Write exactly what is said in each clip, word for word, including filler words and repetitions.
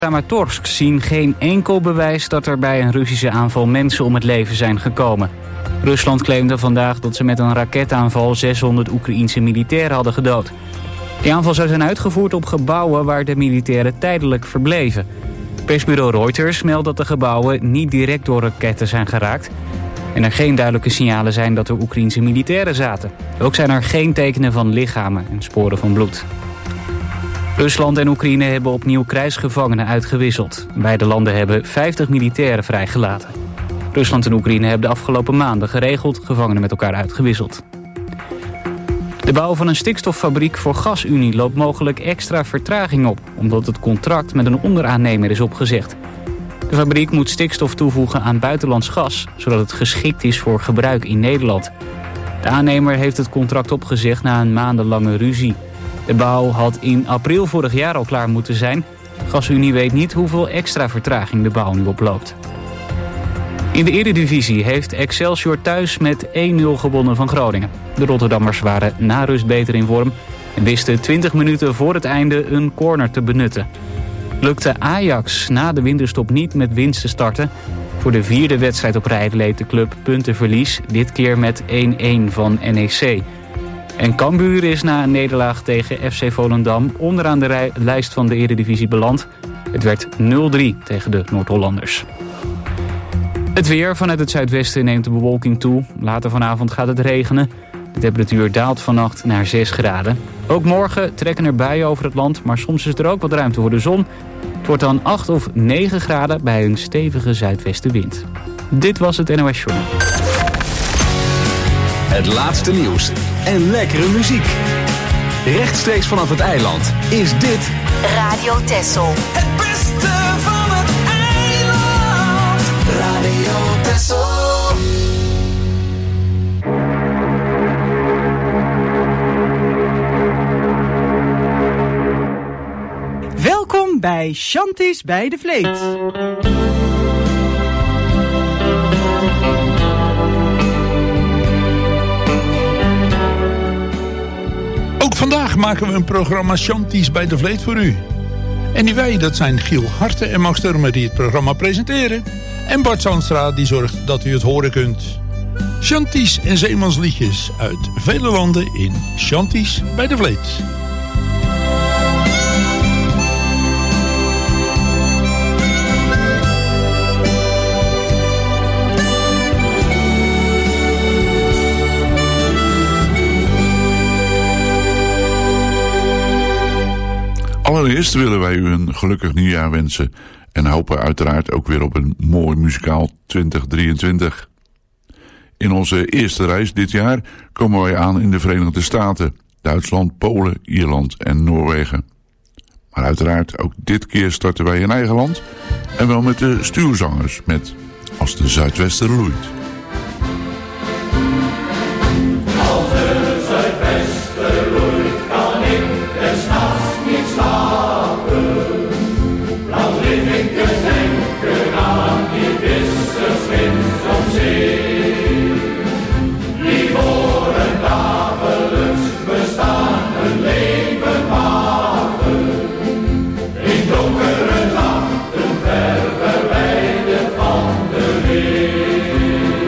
Kramatorsk zien geen enkel bewijs dat er bij een Russische aanval mensen om het leven zijn gekomen. Rusland claimde vandaag dat ze met een raketaanval zeshonderd Oekraïense militairen hadden gedood. Die aanval zou zijn uitgevoerd op gebouwen waar de militairen tijdelijk verbleven. Persbureau Reuters meldt dat de gebouwen niet direct door raketten zijn geraakt en er geen duidelijke signalen zijn dat er Oekraïense militairen zaten. Ook zijn er geen tekenen van lichamen en sporen van bloed. Rusland en Oekraïne hebben opnieuw krijgsgevangenen uitgewisseld. Beide landen hebben vijftig militairen vrijgelaten. Rusland en Oekraïne hebben de afgelopen maanden geregeld gevangenen met elkaar uitgewisseld. De bouw van een stikstoffabriek voor GasUnie loopt mogelijk extra vertraging op, omdat het contract met een onderaannemer is opgezegd. De fabriek moet stikstof toevoegen aan buitenlands gas, zodat het geschikt is voor gebruik in Nederland. De aannemer heeft het contract opgezegd na een maandenlange ruzie. De bouw had in april vorig jaar al klaar moeten zijn. GasUnie weet niet hoeveel extra vertraging de bouw nu oploopt. In de Eredivisie heeft Excelsior thuis met één nul gewonnen van Groningen. De Rotterdammers waren na rust beter in vorm en wisten twintig minuten voor het einde een corner te benutten. Lukte Ajax na de winterstop niet met winst te starten. Voor de vierde wedstrijd op rij leed de club puntenverlies, dit keer met één-één van N E C. En Cambuur is na een nederlaag tegen F C Volendam onderaan de rij- lijst van de Eredivisie beland. Het werd nul drie tegen de Noord-Hollanders. Het weer. Vanuit het zuidwesten neemt de bewolking toe. Later vanavond gaat het regenen. De temperatuur daalt vannacht naar zes graden. Ook morgen trekken er buien over het land, maar soms is er ook wat ruimte voor de zon. Het wordt dan acht of negen graden bij een stevige zuidwestenwind. Dit was het N O S Journal. Het laatste nieuws en lekkere muziek. Rechtstreeks vanaf het eiland is dit Radio Texel. Het beste van het eiland. Radio Texel. Welkom bij Shanties bij de Vleet. Ook vandaag maken we een programma Shanties bij de Vleet voor u. En die wij, dat zijn Giel Harten en Max Turmer die het programma presenteren. En Bart Zandstra die zorgt dat u het horen kunt. Shanties en zeemansliedjes uit vele landen in Shanties bij de Vleet. Allereerst willen wij u een gelukkig nieuwjaar wensen en hopen uiteraard ook weer op een mooi muzikaal twintig drieëntwintig. In onze eerste reis dit jaar komen wij aan in de Verenigde Staten, Duitsland, Polen, Ierland en Noorwegen. Maar uiteraard ook dit keer starten wij in eigen land en wel met de stuurzangers met Als de Zuidwester loeit. Donkere nachten ver verwijderd van de weer.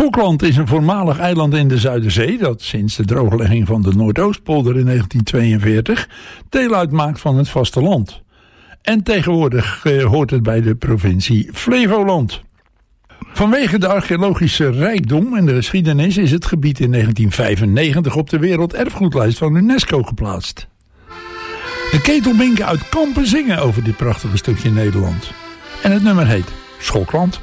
Schokland is een voormalig eiland in de Zuiderzee dat sinds de drooglegging van de Noordoostpolder in negentien tweeënveertig deel uitmaakt van het vasteland. En tegenwoordig eh, hoort het bij de provincie Flevoland. Vanwege de archeologische rijkdom en de geschiedenis is het gebied in negentien vijfennegentig op de werelderfgoedlijst van UNESCO geplaatst. De Ketelbinken uit Kampen zingen over dit prachtige stukje Nederland. En het nummer heet Schokland.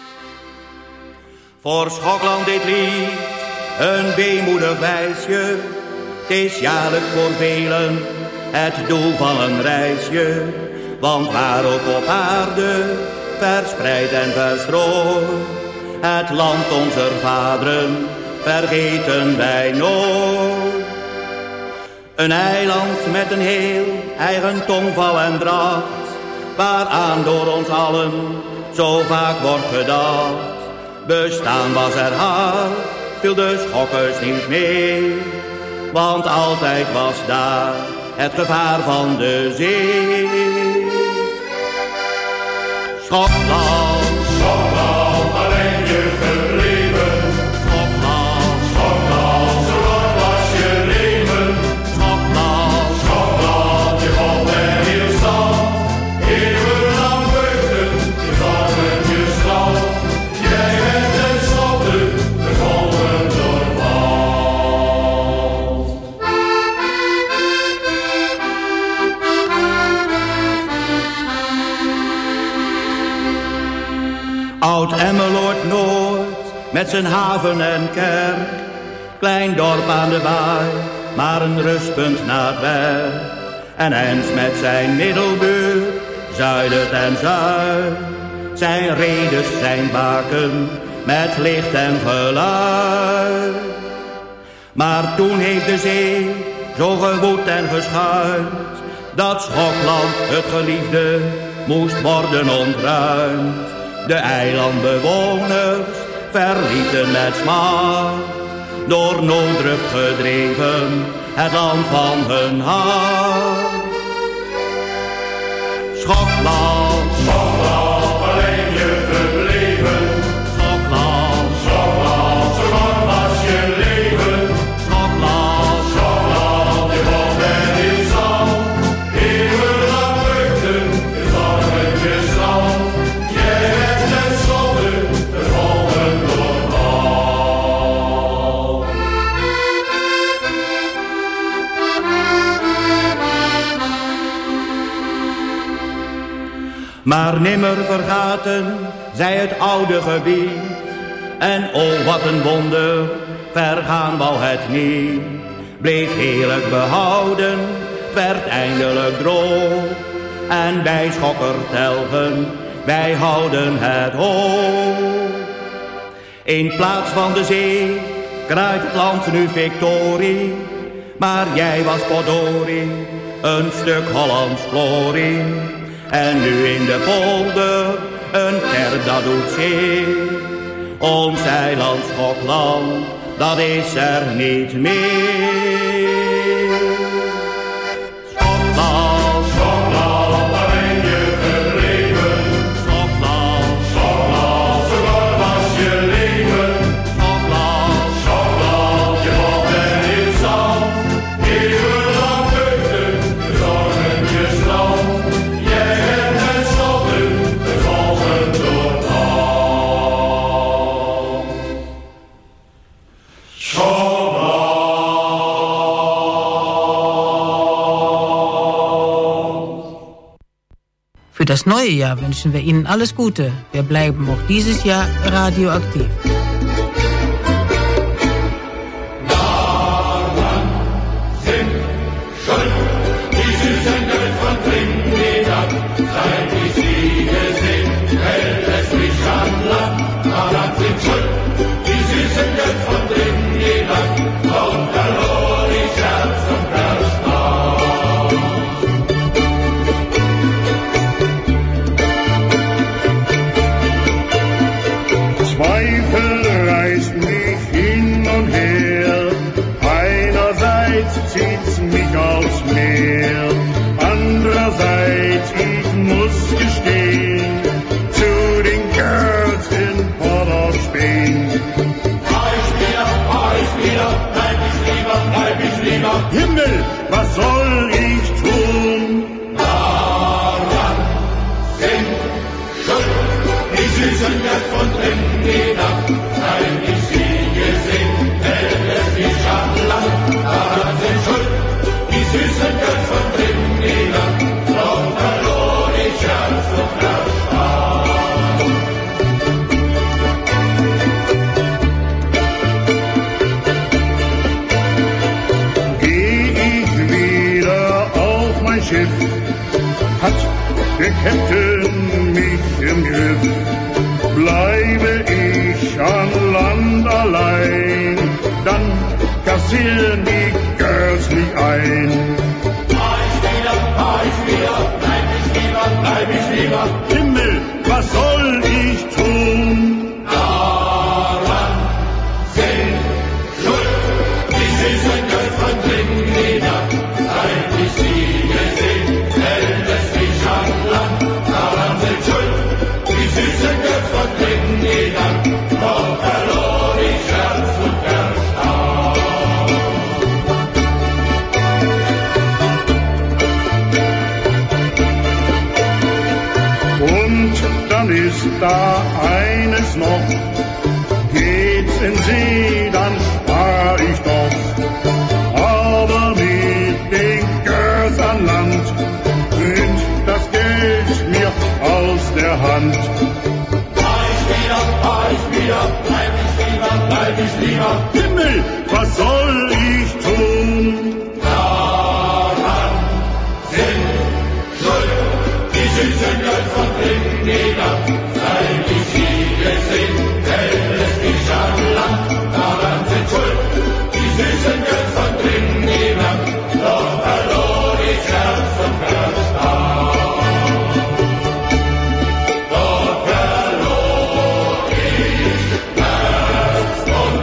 Voor Schokland dit lied, een weemoedig wijsje. Het is jaarlijks voor velen het doel van een reisje. Want waar ook op aarde, verspreid en verstrooid, het land onze vaderen vergeten wij nooit. Een eiland met een heel eigen tongval en dracht, waaraan door ons allen zo vaak wordt gedacht. Bestaan was er hard, viel de schokkers niet mee, want altijd was daar het gevaar van de zee. Schokland, Schokland, waar ben je gebleven? Schokland, Schokland, zo lang was je leven. Schokland, Schokland, je valt en je stand. Eeuwenlang beukten, je vangen je strand. Jij bent tenslotte gevolgen door land. Oud Emmeloord Noord, met zijn haven en kerk. Klein dorp aan de baai, maar een rustpunt na het werk. En Ens met zijn Middelbuur, Zuidert en Zuid. Zijn redes, zijn baken, met licht en geluid. Maar toen heeft de zee zo gewoed en geschuimd, dat Schokland, het geliefde, moest worden ontruimd. De eilandbewoners verlieten met smaak, door nooddruft gedreven, het land van hun hart. Schokland, Schokland, waar ben je gebleven? Schokland, Schokland, zo lang was je leven. Schokland, Schokland, je valt en je zand. Eeuwenlang beukten, je vangen je strand. Jij bent tenslotte gevolgen door land. Maar nimmer vergaten zij het oude gebied. En oh wat een wonder, vergaan wou het niet. Bleef heerlijk behouden, werd eindelijk droog. En wij schokkertelgen, wij houden het hoog. In plaats van de zee, kraait het land nu victorie. Maar jij was Podorie, een stuk Hollands glorie. En nu in de polder, een kerk dat doet zeer. Ons eiland Schokland, dat is er niet meer. Schokland, Schokland, waar ben je gebleven? Schokland, Schokland, zo lang was je leven. Schokland, Schokland, je valt en je zand. Eeuwenlang beukten, je zorgen je strand. Jij bent tenslotte gevolgen door land. Für das neue Jahr wünschen wir Ihnen alles Gute. Wir bleiben auch dieses Jahr radioaktiv. Zweifel Götz von Trinidad, weil ich sie gesehen, hält es nicht an Land, daran sind schuld die süßen Götz von Trinidad, doch verlor ich Herz und Verstand. Geh ich wieder auf mein Schiff, hat der Captain mich im Griff. Bleibe ich an Land allein, dann kassieren die Girls mich ein. Fahr ich wieder, fahr ich wieder, bleib ich lieber, bleib ich lieber. Himmel, was soll ich tun? Daran sind schuld die süßen Götz von Trinidad, seit ich sie gesehen, hält es mich an Land. Daran sind schuld die süßen Götz von Trinidad, doch verlor ich Herz und Verstand. Und dann ist da eines noch, geht's in See, dann spar ich doch. Aber mit den Girls an Land nimmt das Geld mir aus der Hand. Fahr ich wieder, fahr ich wieder, bleib ich lieber, bleib ich lieber. Himmel, was soll ich tun? Daran sind schuld die süßen Götz von Trinidad, seit ich sie gesehen, hält es mich an Land. Daran sind schuld die süßen Götz von Trinidad, doch verlor ich Herz und Verstand. Doch verlor ich Herz und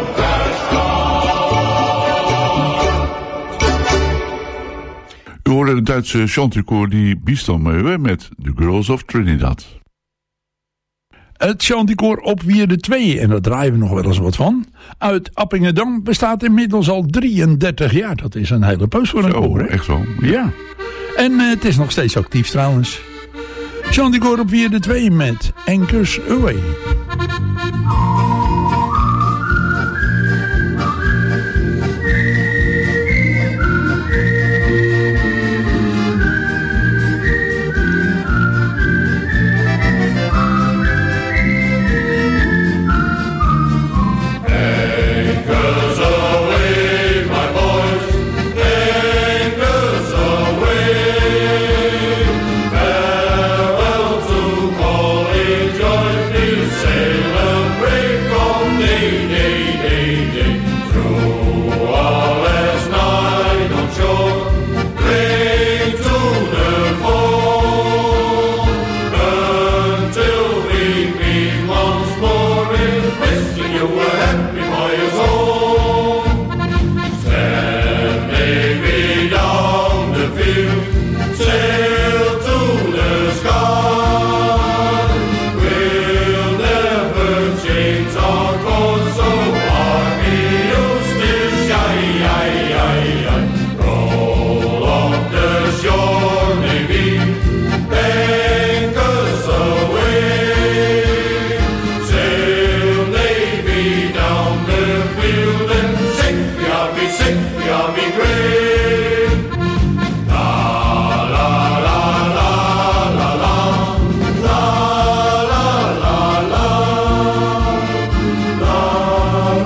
Verstand. U hoorde de Duitse chantekoor die Biestan Meuwe met The Girls of Trinidad. Het chanticoor op Wierde twee, en daar draaien we nog wel eens wat van, uit Appingedam, bestaat inmiddels al drieëndertig jaar. Dat is een hele poos voor een Zo, koor, hè? echt wel. Ja. Ja. En uh, het is nog steeds actief trouwens. Chanticoor op Wierde twee met Anchors Away. Anchors away, my boys, anchors away. Farewell to calling joys, we'll celebrate from day, day, day, day. Through our last night on shore, drink to the fall, until we meet once more in wishing you were happy by your home. Stand Navy down the field, sail to the sky. We'll never change our course, so army you'll still shine. Roll up the shore, Navy, anchors away. Sail Navy down the field and sing, we are be sing, we are be great. La la la la la la, la la la la, la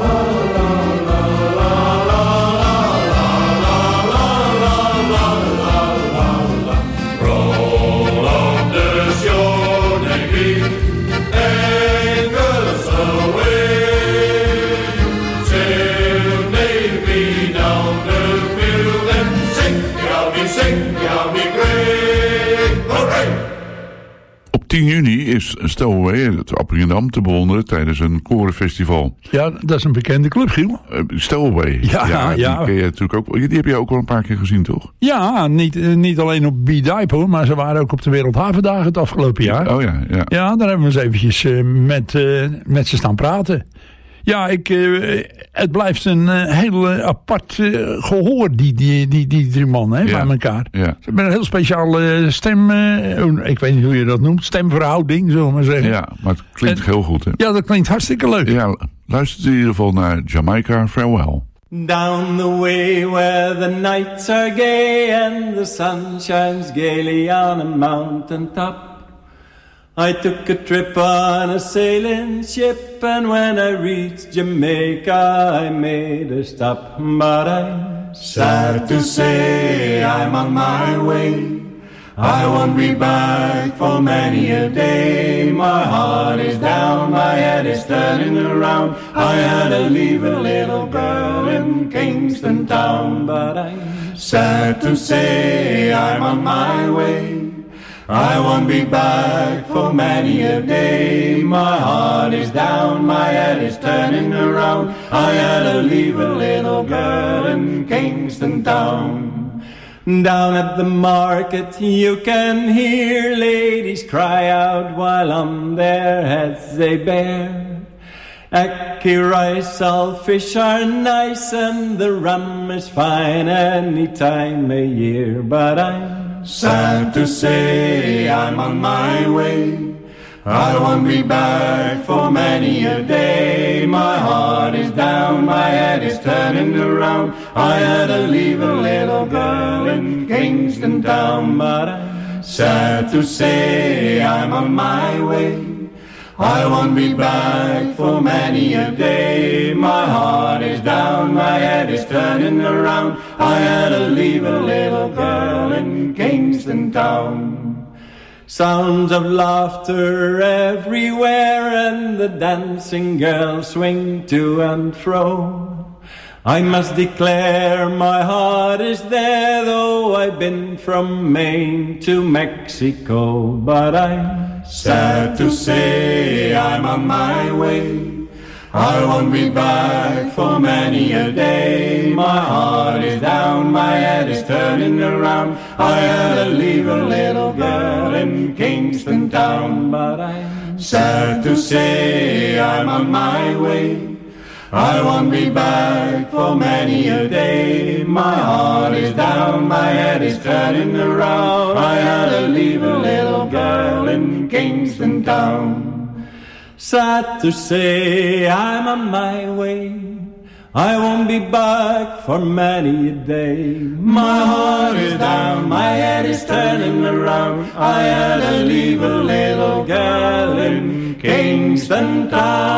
roll up the shore, Navy, anchors away. Sail Navy down the field and sing, yeah, we sing, yeah, we great. Hooray! Op tien juni is Stowaway in het Appingedam te bewonderen tijdens een korenfestival. Ja, dat is een bekende club, Giel. Uh, Stowaway. Ja, die ja. ken je natuurlijk ook. Die heb je ook al een paar keer gezien, toch? Ja, niet, uh, niet alleen op B-Dive hoor, maar ze waren ook op de Wereldhavendagen het afgelopen jaar. Oh ja, ja. Ja, daar hebben we eens eventjes uh, met, uh, met ze staan praten. Ja, ik, uh, het blijft een uh, heel uh, apart uh, gehoor, die, die, die, die drie mannen, hè, ja. bij elkaar. Ja. Ze hebben een heel speciale stem, uh, ik weet niet hoe je dat noemt, stemverhouding, zullen we maar zeggen. Ja, maar het klinkt en, heel goed, hè? Ja, dat klinkt hartstikke leuk. Ja, luistert in ieder geval naar Jamaica Farewell. Down the way where the nights are gay and the sun shines gaily on a mountain top, I took a trip on a sailing ship, and when I reached Jamaica I made a stop. But I'm sad to say I'm on my way, I won't be back for many a day. My heart is down, my head is turning around. I had to leave a little girl in Kingston town. But I'm sad to say I'm on my way, I won't be back for many a day. My heart is down, my head is turning around. I had to leave a little girl in Kingston town. Down at the market you can hear ladies cry out while on their heads they bear. Ackee rice, salt fish are nice and the rum is fine any time of year. But I'm sad to say I'm on my way, I won't be back for many a day. My heart is down, my head is turning around. I had to leave a little girl in Kingston town. But I'm sad to say I'm on my way, I won't be back for many a day. My heart is down, my head is turning around. I had to leave a little girl in Kingston town. Sounds of laughter everywhere and the dancing girls swing to and fro. I must declare my heart is there, though I've been from Maine to Mexico. But I'm sad to say I'm on my way, I won't be back for many a day. My heart is down, my head is turning around. I had to leave a little girl in Kingston town. But I'm sad to say I'm on my way, I won't be back for many a day. My heart is down, my head is turning around. I had to leave a little girl in Kingston town. Sad to say I'm on my way, I won't be back for many a day. My heart is down, my head is turning around. I had to leave a little girl in Kingston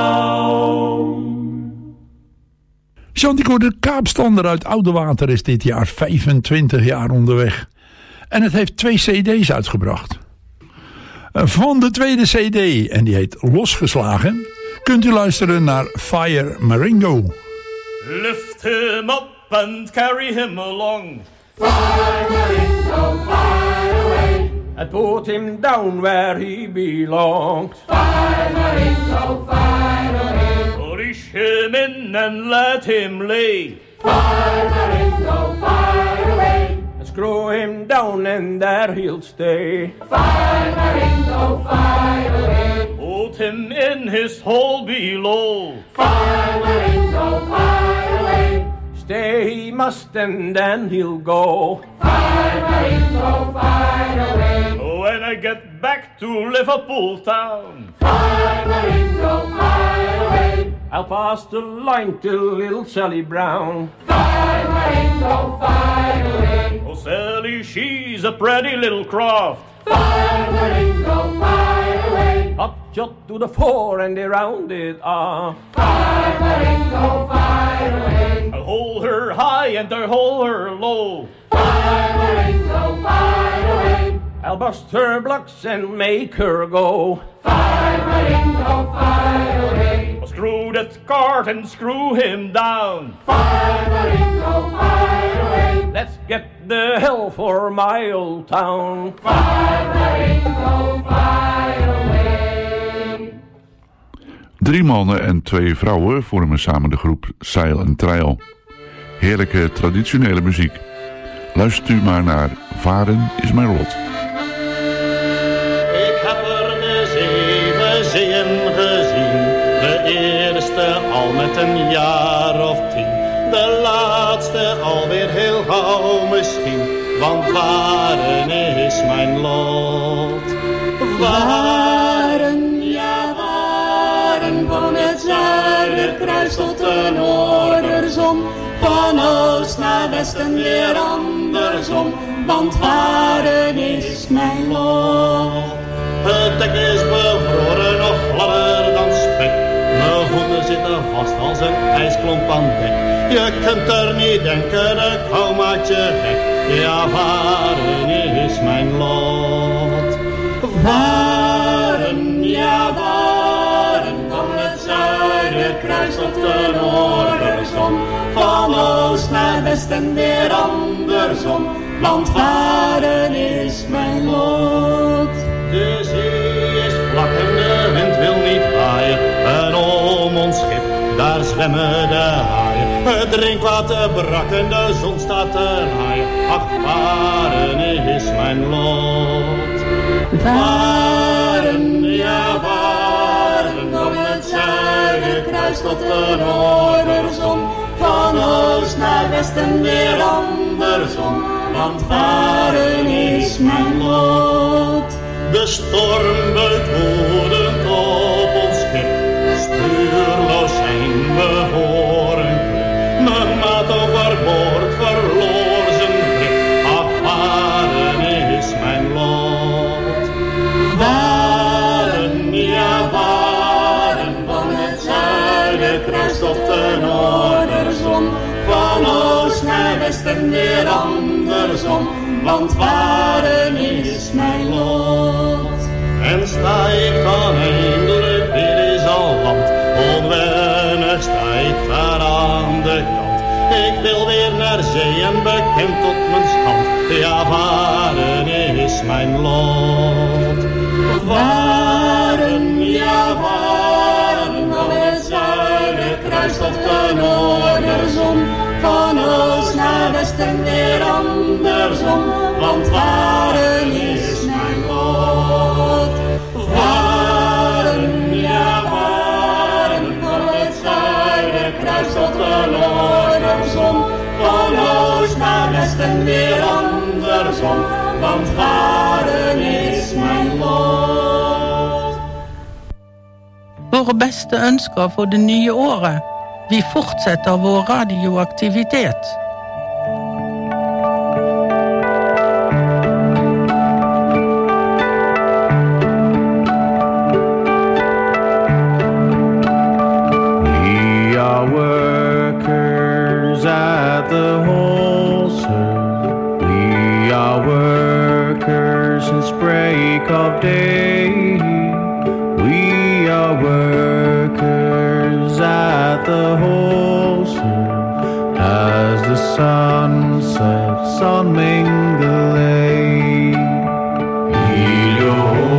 town. Chantico, de Kaapstander uit Oudewater, is dit jaar vijfentwintig jaar onderweg. En het heeft twee cd's uitgebracht. Van de tweede cd, en die heet Losgeslagen, kunt u luisteren naar Fire Maringo. Lift him up and carry him along. Fire Maringo, fire away. And put him down where he belongs. Fire Maringo, fire away. Push him in and let him lay. Fire Maringo, fire away. Screw him down and there he'll stay. Fire Maringo, fire away. Put him in his hole below. Fire Maringo, fire away. Stay he must and then he'll go. Fire Maringo, fire away. When I get back to Liverpool town. Fire Maringo, fire away. I'll pass the line to little Sally Brown. Fire Maringo, fire away. Oh, Sally, she's a pretty little craft. Fire Maringo, fire away. Up shot to the fore and they round it off. Fire Maringo, fire away. I'll hold her high and I'll hold her low. Fire Maringo, fire away. I'll bust her blocks and make her go. Fire Maringo, fire away. I'll screw that cart and screw him down. Fire Maringo, fire away. Let's get the hell for my old town. Fire Maringo, fire away. Drie mannen en twee vrouwen vormen samen de groep Zeil en Treil. Heerlijke traditionele muziek. Luistert u maar naar Varen is mijn lot. Ik heb er de zeven zeeën gezien, de eerste eerste al met een jaar of tien. De laatste alweer heel gauw misschien. Want varen is mijn lot. Varen, ja varen, van het Zuiderkruis tot de Noorderzon. Van oost naar westen weer andersom, want varen is mijn lot. Het dek is bevroren, nog gladder dan spek. Mijn voeten zitten vast als een ijsklomp aan dek. Je kunt er niet denken, de kou maakt je gek. Ja, varen is mijn lot. Varen, ja varen, van het Zuiderkruis tot de Noorderzon. Van oost naar westen weer andersom, want varen is mijn lot. De zee is vlak en de wind wil niet waaien. En om ons schip, daar zwemmen de haaien. Het drinkwater brak en de zon staat te laaien. Ach, varen is mijn lot. Varen, ja varen, van het Zuiderkruis tot de Noorderzon. Van oost naar westen weer andersom, want varen is mijn lot. De storm buit woedend op ons schip, stuurloos zijn we voor een klip. Mijn maat overboord verloor zijn grip, ach varen is mijn lot. Varen, ja varen, van het Zuiderkruis tot de Noorderzon. Van oost naar westen weer andersom, want varen is mijn lot. En sta ik dan eindelijk weer eens al land, onwennig sta ik daar aan de kant. Ik wil weer naar zee en bekend tot mijn schand, ja varen is mijn lot. Varen, ja varen, van het Zuiderkruis tot de Noorderzon. Van oost naar westen weer andersom, want varen is mijn lot. Varen, ja varen, van het Zuiderkruis tot de Noorderzon. Van oost naar westen weer andersom, want varen is mijn lot. Våre beste ønsker for det nye året. Vi fortsetter vår radioaktivitet. We are workers at the wholesale. We are workers since break of day. We are workers at the wholesale as the sun sets on Mingalay. Yo,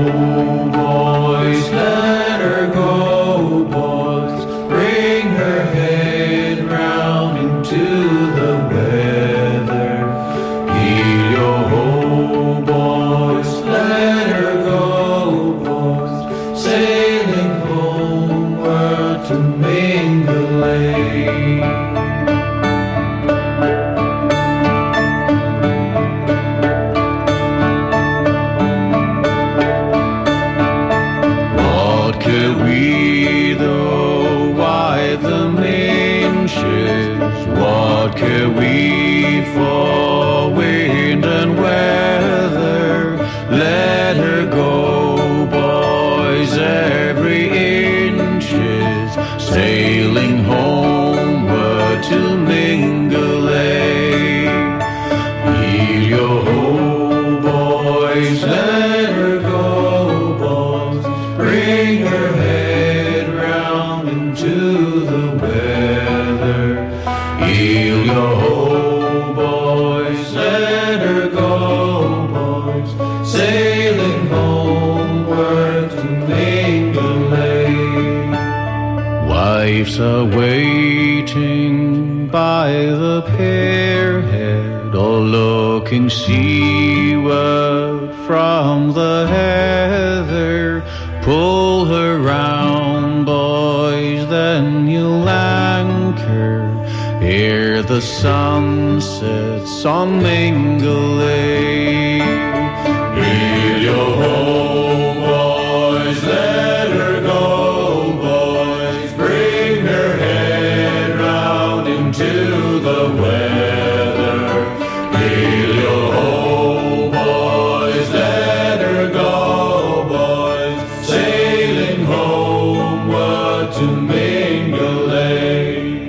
boys, let her go, boys. Bring her head round into the weather. Yo, boys, let her go, boys. Sailing homeward to Mingalay. What could we though wide the minches? What could we for wind and weather? Let her go, boys, every inches, sailing homeward to Mingalay. Heel yo ho, boys, let her go, boys. Bring her head round into the weather. Heel yo ho, boys, let her go, boys. Sailing homeward to Mingalay. Wives are waiting by the pierhead, or looking seaward from the heather. Pull her round, boys, then then you'll anchor ere the sun sets on Mingle Lake. Heel yo ho, boys, let her go, boys. Bring her head round into the weather. Heel yo ho, boys, let her go, boys. Sailing homeward to Mingle Lake.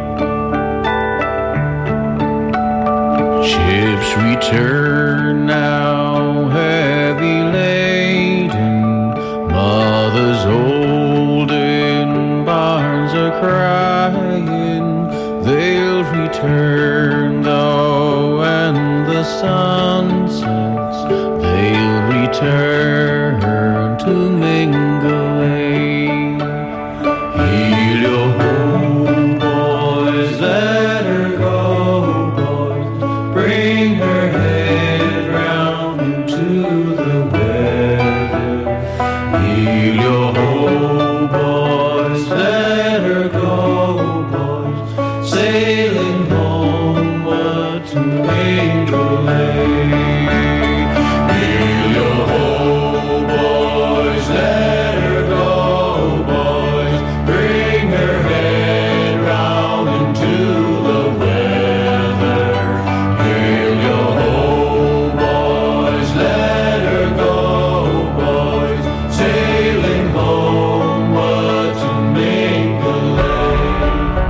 Ships return now heavy laden, mothers old in barns are crying. They'll return though when the sun sets. They'll return to Mingle Lake. Heel yo ho, boys, let her go, boys. Bring her head round into the weather. Heel yo ho, boys, let her go, boys. Sailing homeward to Mingle Lake. Heel yo ho, boys, let her go, boys. Bring her head round into the weather. Heel yo ho, boys, let her go, boys. Sailing homeward to Mingle Lake.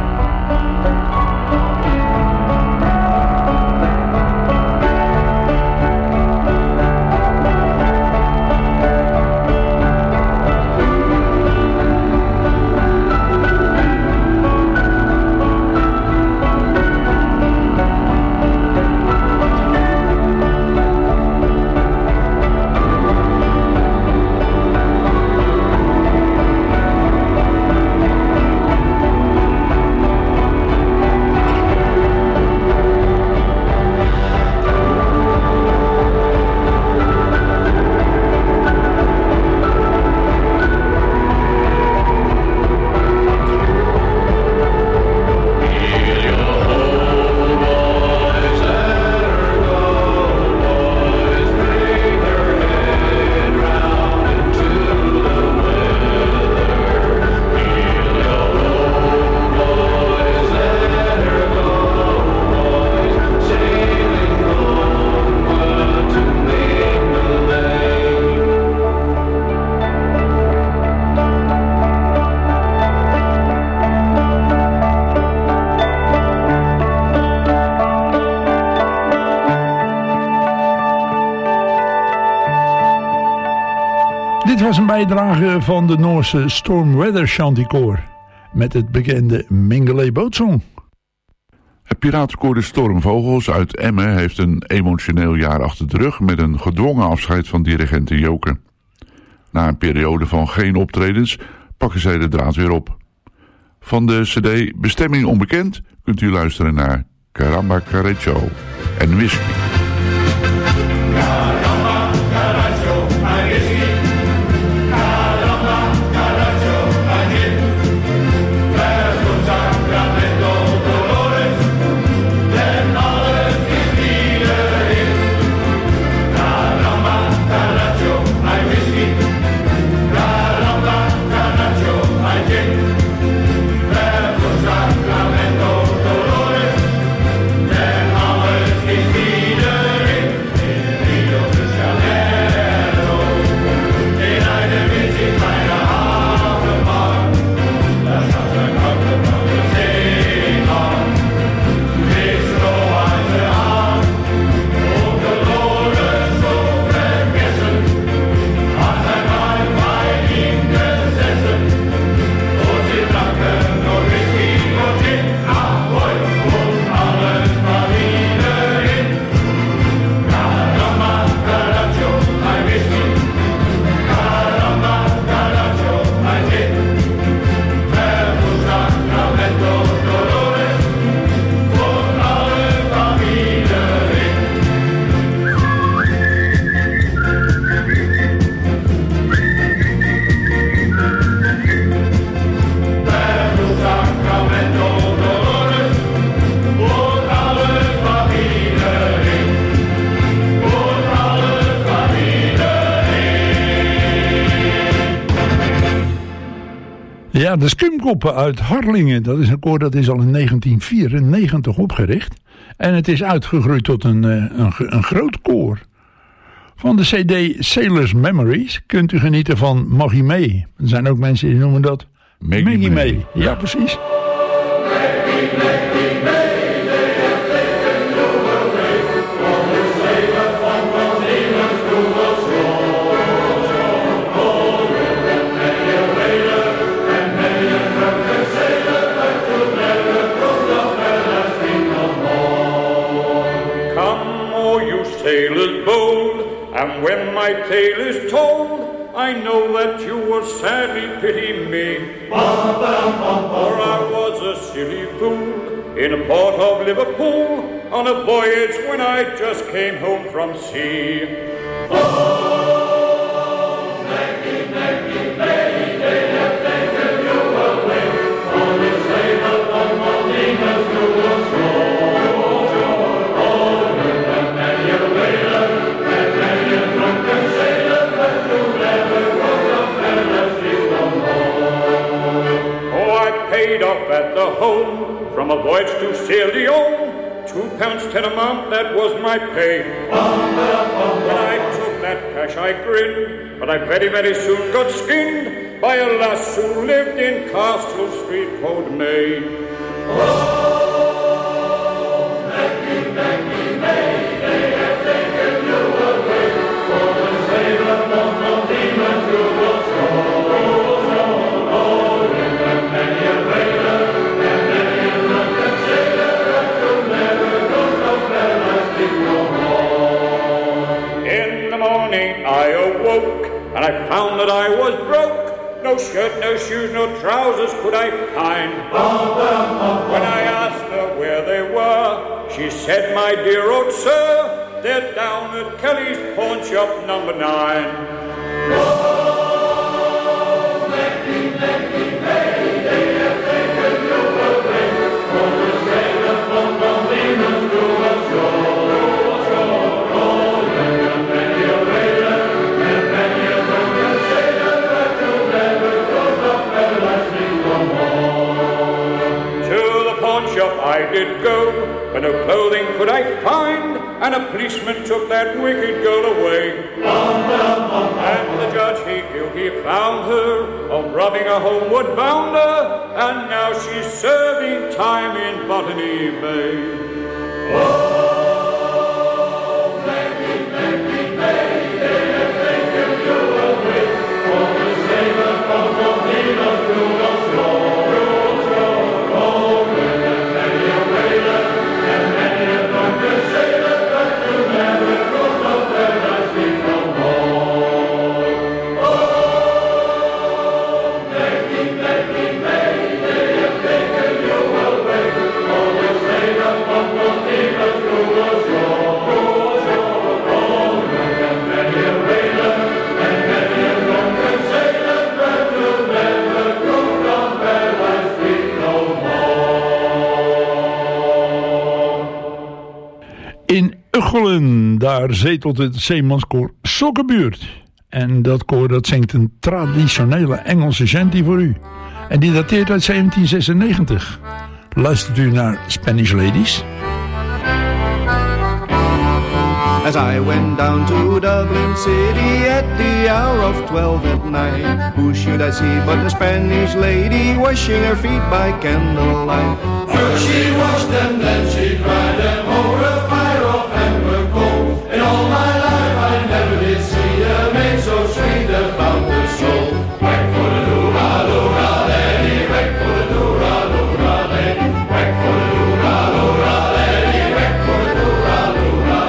Dit was een bijdrage van de Noorse Storm Weather Chanticoor met het bekende Mingle Lake bootsong. Het piratenkoor de Stormvogels uit Emmen heeft een emotioneel jaar achter de rug met een gedwongen afscheid van dirigent Joke. Na een periode van geen optredens pakken zij de draad weer op. Van de cd Bestemming Onbekend kunt u luisteren naar Caramba Carrecho en Whisky. Caramba, Caraccio, ein Whisky. Caramba, Caraccio, ein Gin. Versucht Sacramento Dolores, denn alles ist wieder hin. Caramba, Caraccio, ein Whisky. Caramba, Caraccio, ein Gin. Versucht Sacramento Dolores, denn alles ist wieder Ja, de Skumkoppen uit Harlingen. Dat is een koor dat is al in negentien vierennegentig opgericht. En het is uitgegroeid tot een, een, een groot koor. Van de cd Sailor's Memories kunt u genieten van Maggie May. Er zijn ook mensen die noemen dat Maggie, Maggie May. May. Ja, precies. Sailors bold, and when my tale is told, I know that you will sadly pity me. For I was a silly fool in a port of Liverpool on a voyage when I just came home from sea. Oh, Maggie, Maggie, Maggie, they have taken you away on the sailor from Maldives to the shore. Paid off at the home from a voyage to Sierra Leone. Two pounds ten a month, that was my pay. When I took that cash I grinned, but I very very soon got skinned by a lass who lived in Castle Street called May. Oh, Maggie, Maggie, May, they have taken you away for the sailor from Maldives to the shore. I awoke and I found that I was broke. No shirt, no shoes, no trousers could I find. When I asked her where they were, she said, my dear old sir, they're down at Kelly's pawn shop number nine. Oh, Maggie, Maggie, Maggie, they have taken you away from the sailor from Maldives to the shore. I did go, but no clothing could I find, and a policeman took that wicked girl away. And the judge, he guilty found her of robbing a homeward bounder, and now she's serving time in Botany Bay. Oh, Maggie, Maggie, May, they have taken you away for the sailor from Maldives to the shore. Uggelen, daar zetelt het zeemanskoor Sokkenbuurt. En dat koor dat zingt een traditionele Engelse shanty voor u. En die dateert uit zeventien zesennegentig. Luistert u naar Spanish Ladies? As I went down to Dublin City at the hour of twelve at night, who should I see but a Spanish lady washing her feet by candlelight. First she washed them, then she dried them over a fire of Hamburg coal. In all my life I never did see a maid so sweet about the soul. Whack for the doora-doora lady, whack for the doora-doora lady, whack for the doora-doora lady, whack for the doora-doora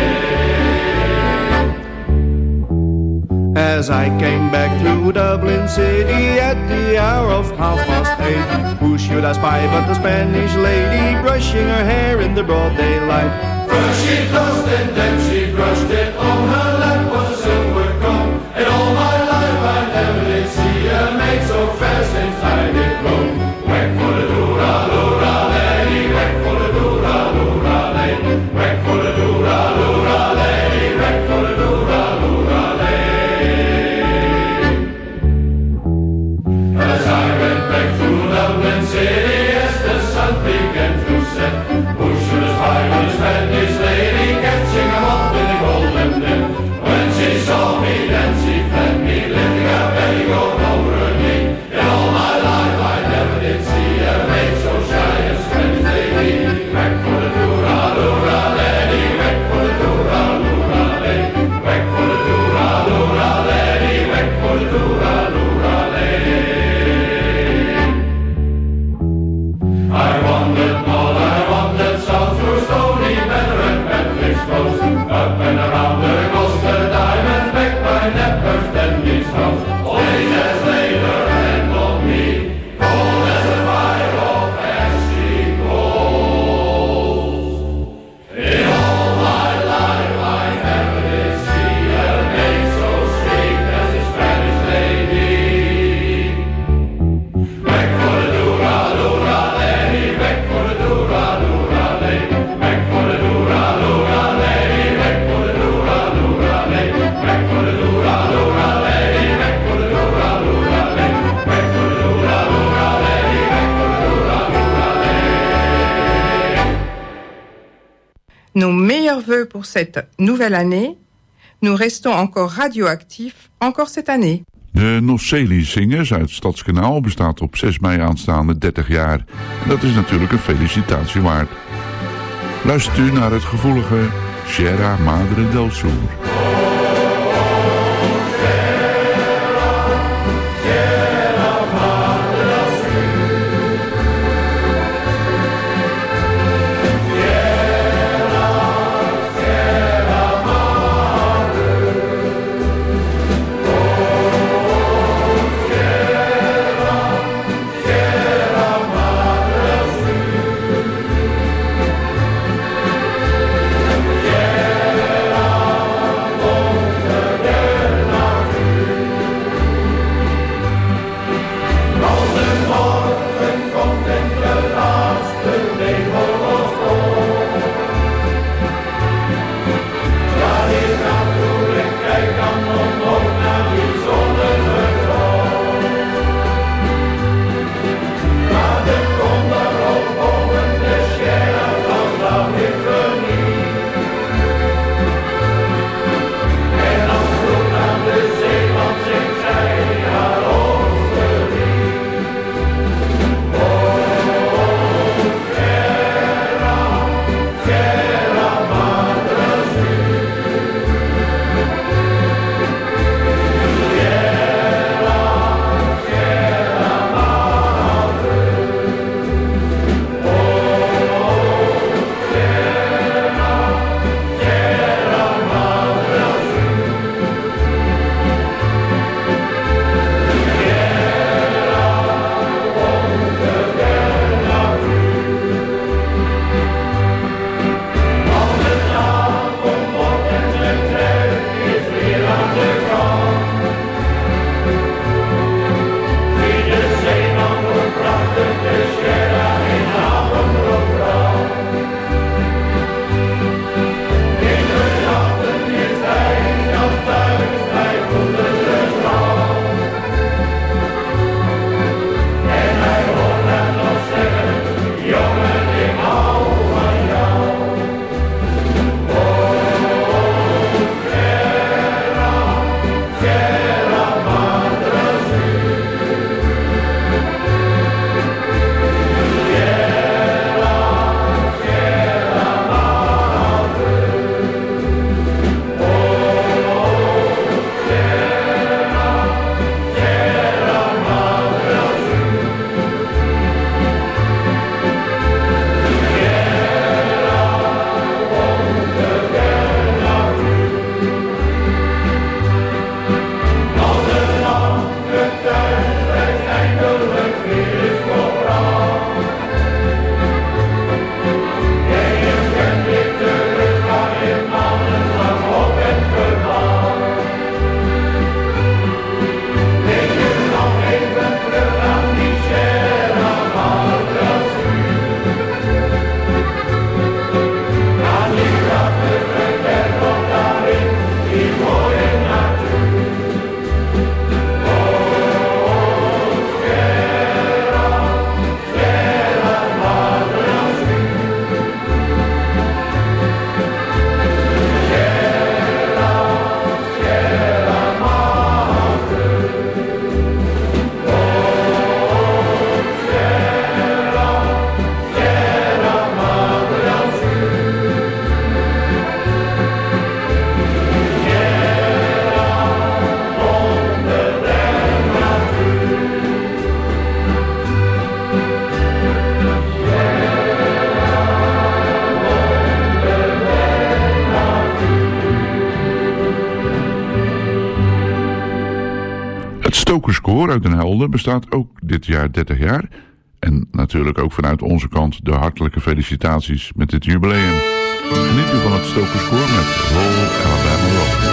lady. As I came back through Dublin City at the hour of half past eight, who should I spy but the Spanish lady brushing her hair in the broad daylight. First she tossed and then she brushed it, on her lap was a silver comb. In all my life I never did see a maid so fair since I did roam. Whack for the doora-doora lady, whack for the doora-doora lady, whack for the doora-doora lady, whack for the doora-doora lady. As I went nos meilleurs vœux pour cette nouvelle année. Nous restons encore radioactifs, encore cette année. De Nocelli Zingers uit Stadskanaal bestaat op zes mei aanstaande dertig jaar. En dat is natuurlijk een felicitatie waard. Luistert u naar het gevoelige Sierra Madre del Sur. Stokerskoor uit Den Helder bestaat ook dit jaar dertig jaar. En natuurlijk ook vanuit onze kant de hartelijke felicitaties met dit jubileum. Geniet u van het Stokerskoor met Roll Alabama Roll.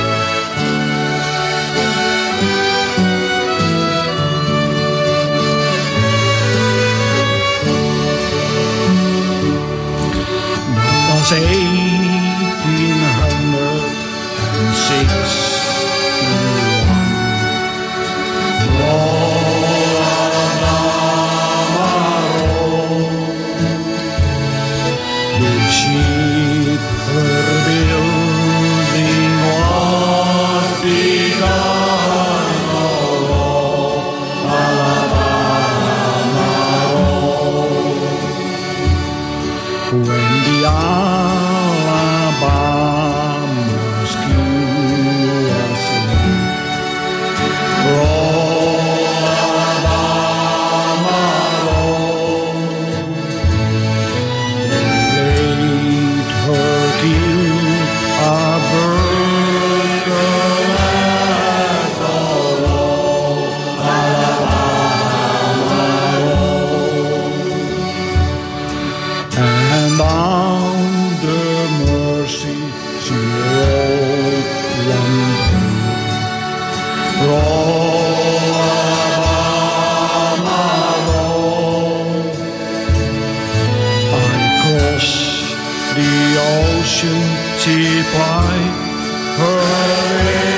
eighteen oh six. Roll, Alabama, roll. The cheap she plied her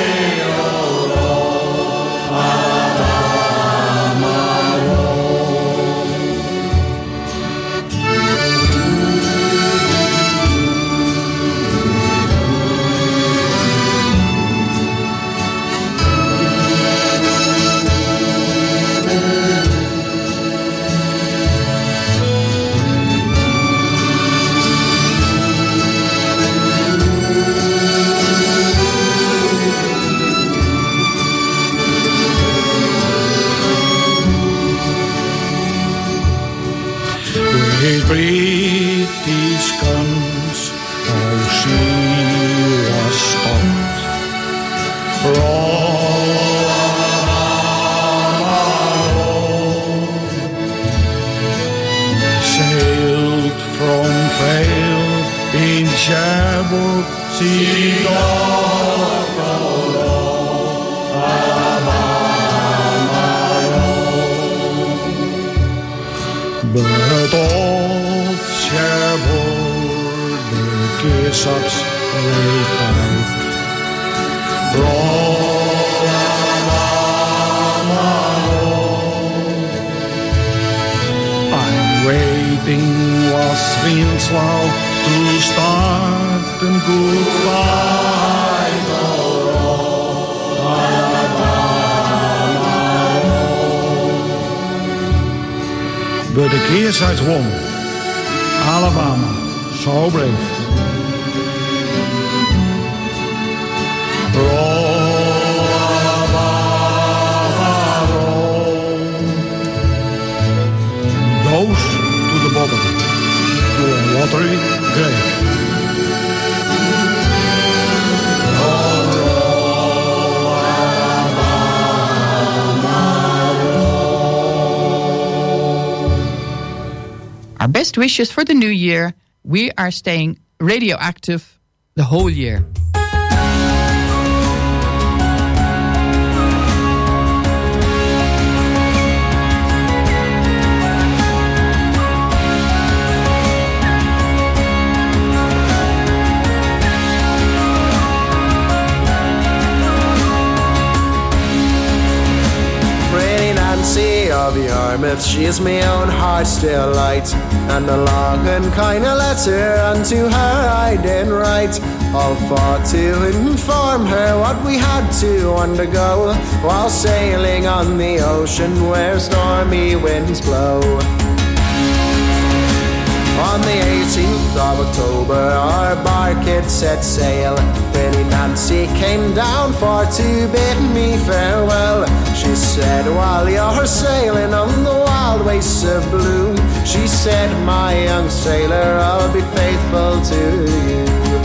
British guns, oh, she was stopped. Roll, sailed from Vale in Cherbourg, sea but off Cherbourg the keersarks lay tight. I'm waiting was Winslow to start and good fight. But the keersarks won. Alabama, so brave. Roll, Alabama, roll. Goes to the bottom, to a watery grave. Our best wishes for the new year. We are staying radioactive the whole year. Of Yarmouth, she's my own heart's delight, and a long and kind of letter unto her I did write, all for to inform her what we had to undergo while sailing on the ocean where stormy winds blow. On the eighteenth of October our bark had set sail. Pretty Nancy came down for to bid me farewell. She said, while you're sailing on the wild wastes of blue, she said, my young sailor, I'll be faithful to you.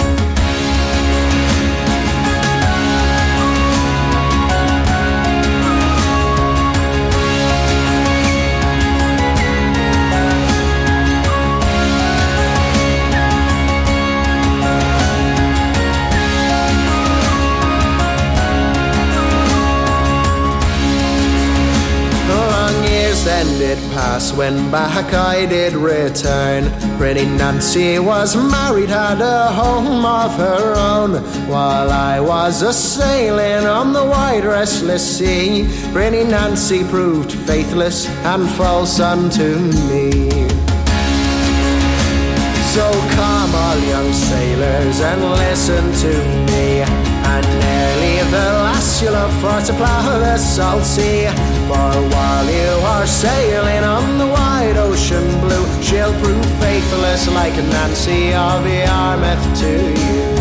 Then did pass when back I did return. Pretty Nancy was married, had a home of her own, while I was a-sailing on the wide restless sea. Pretty Nancy proved faithless and false unto me. So come all young sailors and listen to me, and ne'er leave the lass you love for to plough the salt sea. For while you are sailing on the wide ocean blue, she'll prove faithless like Nancy of Yarmouth to you.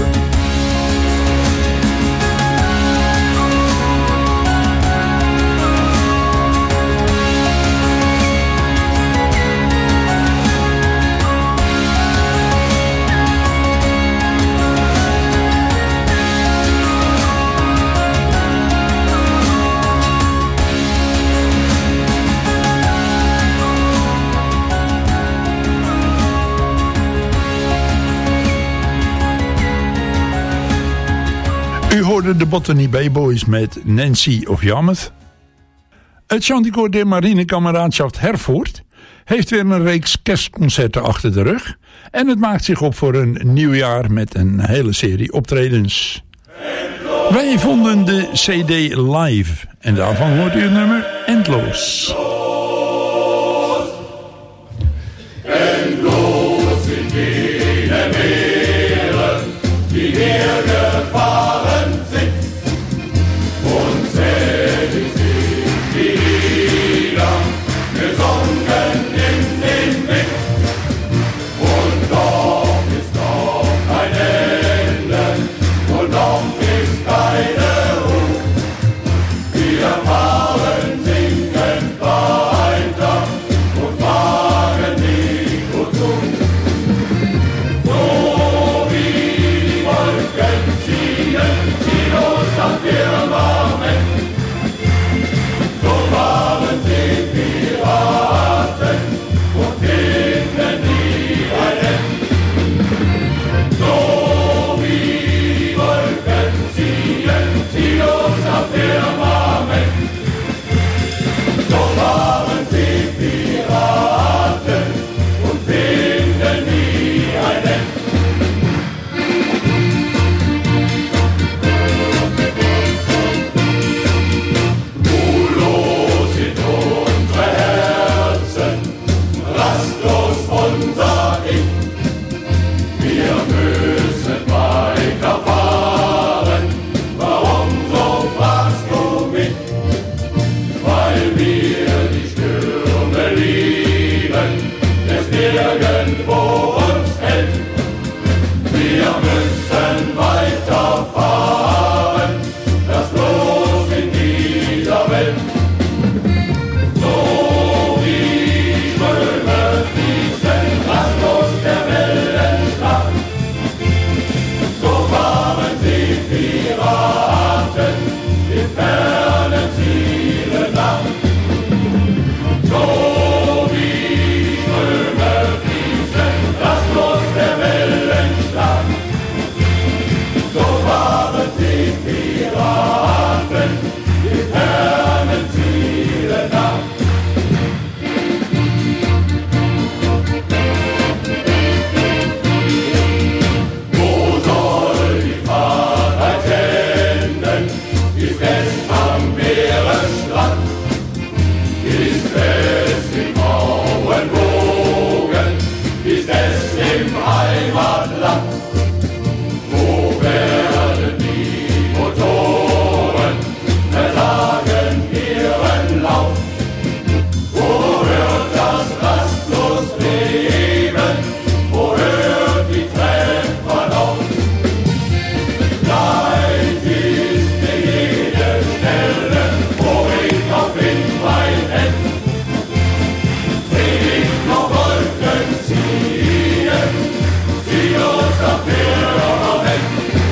U hoorde de Botany Bay Boys met Nancy of Yarmouth. Het Chanticoor der Marinekameradschaft Herford heeft weer een reeks kerstconcerten achter de rug. En het maakt zich op voor een nieuw jaar met een hele serie optredens. Wij vonden de C D live. En daarvan hoort u het nummer Endloos. Endlos in jene Meere, die hergefahren sind. Unzählig sind die Lieder, gesungen in den Wind. Und doch ist noch kein Ende, und doch ist keine Ruhe. Wir fahren singend weiter und fragen nicht wozu. So wie die Wolken ziehen, ziehen uns am Firmament. So fahren sie Piraten und finden nie ein Ende. So wie die Wolken ziehen, ziehen uns am Firmament. So fahren sie Piraten und finden nie ein Ende. Ruhelos sind unsere Herzen, rastlos unser Ich. Wir müssen weiterfahren, warum, so fragst du mich? Weil wir die Stürme lieben, es nirgendwo uns hält. Wir müssen weiterfahren, das bloß in dieser Welt. So wie Ströme fließen, rastlos der Wellenschlag. So fahren sie Piraten in fernen Zielen nach. So wie Ströme fließen, rastlos der Wellenschlag. So fahren sie Piraten in fernen Zielen nach. Wo soll die Fahrt als enden? Ist es am Meeresstrand? Ist es in grauen Wogen? Ist es im Heimatland? Wo werden die Motoren versagen ihren Lauf? Wo hört das rastlos Leben? Wo hört die Treffern auf? Leid ist mir jede Stelle, wo ich auf Wind mein End. Seh ich noch Wolken ziehen, zieh uns am Firmament.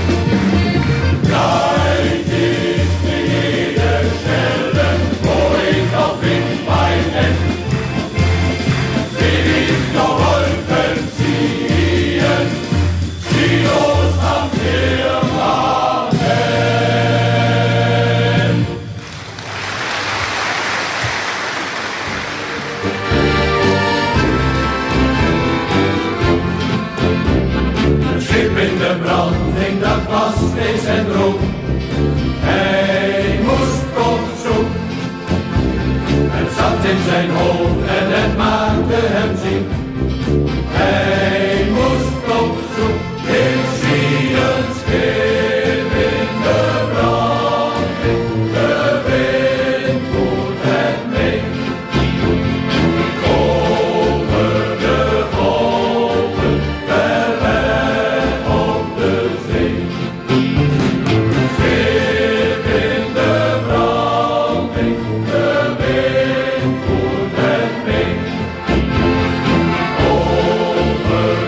Leid ist mir jede Stelle, wo ich auf Wind mein End. Seh ich noch Wolken ziehen, zieh uns am Firmament. Een schip in de branding, dat was steeds zijn droom. Hij moest op zoek. Het zat in zijn hoofd en het maakte hem ziek. Hij moest op zoek. Ik zie een schip in de branding. De wind voert het mee. Over de golven, ver weg op de zee. Schip in de branding, de wind voert het mee. Over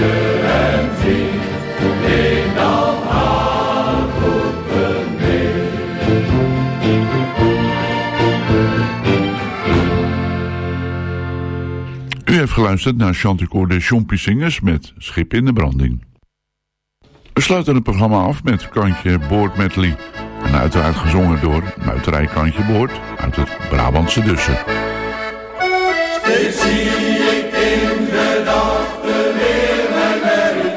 je hem ziet, neem dan haar groeten mee. U heeft geluisterd naar Chanticoor de Chompie-zingers met Schip in de Branding. We sluiten het programma af met Kantje Boord Medley. En uiteraard gezongen door Muiterij Kantje Boord uit het Brabantse Dussen. Steeds zie ik in gedachten weer mijn werk.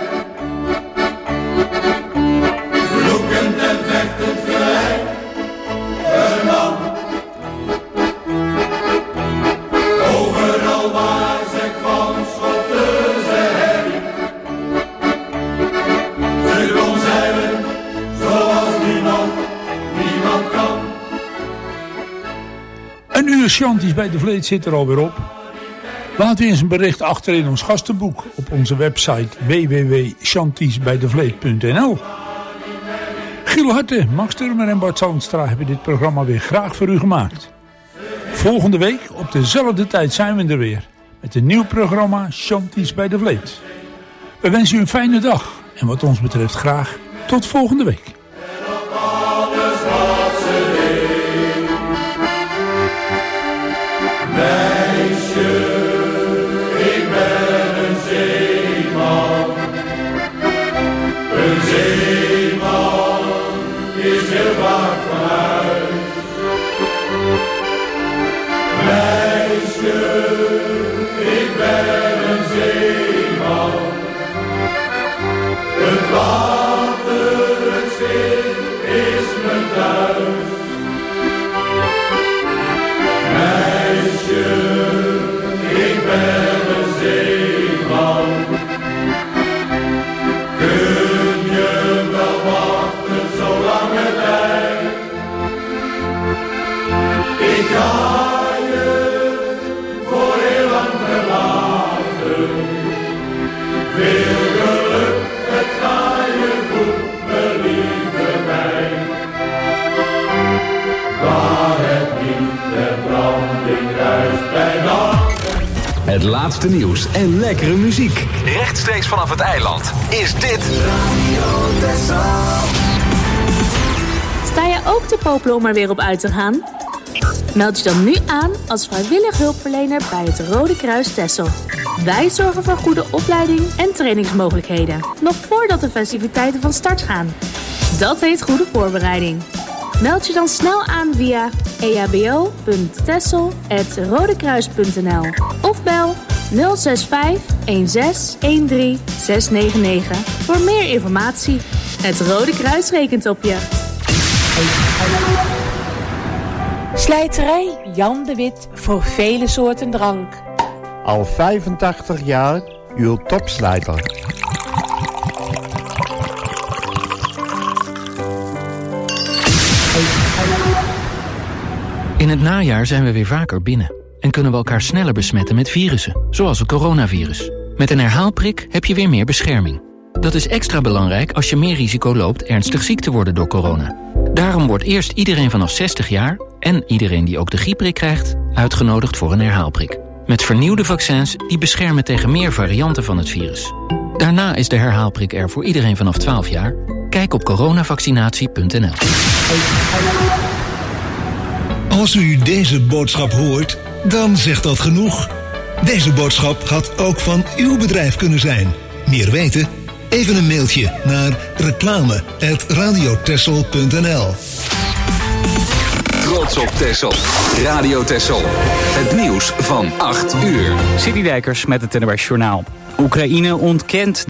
Vloekend en vechtend gelijk. Een man. Overal waar ze kwam schopte ze herrie. Ze kon zeilen zoals niemand, niemand kan. Een uur Chanties bij de Vleet zit er alweer op. Laat u eens een bericht achter in ons gastenboek op onze website w w w punt chanties bij de vleet punt n l. Giel Harte, Max Turmer en Bart Zandstra hebben dit programma weer graag voor u gemaakt. Volgende week op dezelfde tijd zijn we er weer met een nieuw programma Chanties bij de Vleet. We wensen u een fijne dag en wat ons betreft graag tot volgende week. Alles wat ze deed. Meisje, ik ben een zeeman. Een zeeman is heel vaak van huis. Meisje, ik ben een zeeman. Het water, het schip is mijn thuis. Meisje, ik ben een zeeman. Kun je wel wachten zo lange tijd? Ik ga je voor heel lang verlaten. Veel geluk, het ga je goed, mijn lieve meid. Waar het niet de branding ruist bij nacht. Het laatste nieuws en lekkere muziek. Rechtstreeks vanaf het eiland is dit Radio Texel. Sta je ook te popelen om er weer op uit te gaan? Meld je dan nu aan als vrijwillig hulpverlener bij het Rode Kruis Texel. Wij zorgen voor goede opleiding en trainingsmogelijkheden, nog voordat de festiviteiten van start gaan. Dat heet goede voorbereiding. Meld je dan snel aan via e h b o punt texel apenstaartje rodekruis punt n l of bel nul zes vijf een zes een drie zes negen negen voor meer informatie. Het Rode Kruis rekent op je. Slijterij Jan de Wit voor vele soorten drank. Al vijfentachtig jaar uw topslijter. In het najaar zijn we weer vaker binnen en kunnen we elkaar sneller besmetten met virussen, zoals het coronavirus. Met een herhaalprik heb je weer meer bescherming. Dat is extra belangrijk als je meer risico loopt ernstig ziek te worden door corona. Daarom wordt eerst iedereen vanaf zestig jaar en iedereen die ook de griepprik krijgt uitgenodigd voor een herhaalprik. Met vernieuwde vaccins die beschermen tegen meer varianten van het virus. Daarna is de herhaalprik er voor iedereen vanaf twaalf jaar. Kijk op coronavaccinatie punt n l. Als u deze boodschap hoort, dan zegt dat genoeg. Deze boodschap had ook van uw bedrijf kunnen zijn. Meer weten? Even een mailtje naar reclame at radio texel punt n l. Trots op Texel. Radio Texel. Het nieuws van acht uur. City Dijkers met het N O S Journaal. Oekraïne ontkent